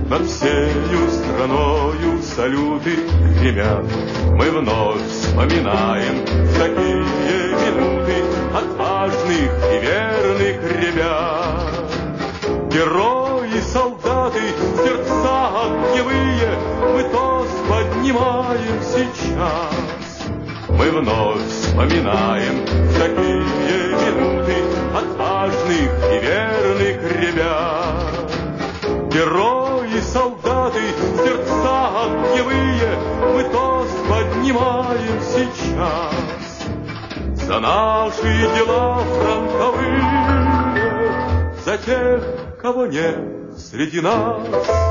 Над всею страною салюты гремят. Мы вновь вспоминаем в такие минуты отважных и верных ребят. Герои, солдаты, сердца огневые, мы тост поднимаем сейчас. Мы вновь вспоминаем в такие минуты отважных и верных ребят. Герои, солдаты, сердца огневые, мы тост поднимаем сейчас. За наши дела фронтовые, за тех, кого нет среди нас.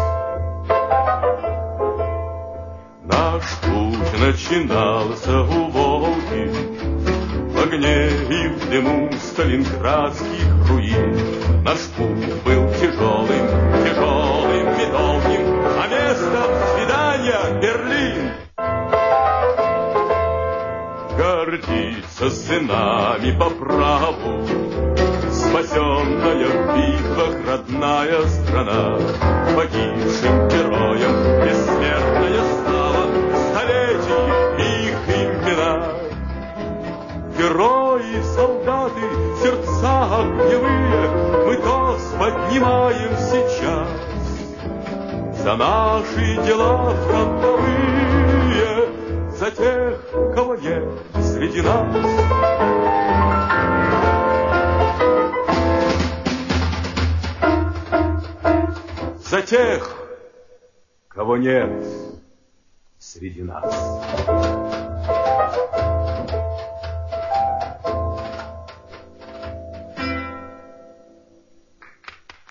Наш путь начинался у Волги, в огне и в дыму сталинградских руин. Наш путь был тяжелым, тяжелым, недолгим, а местом свидания Берлин. Гордится сынами по праву спасенная в битвах родная страна. Погибшим героям бессмертная слава, столетий их имена. Герои, солдаты, сердца огневые, мы тост поднимаем сейчас. За наши дела фронтовые, за тех, кого нет среди нас. За тех, кого нет среди нас.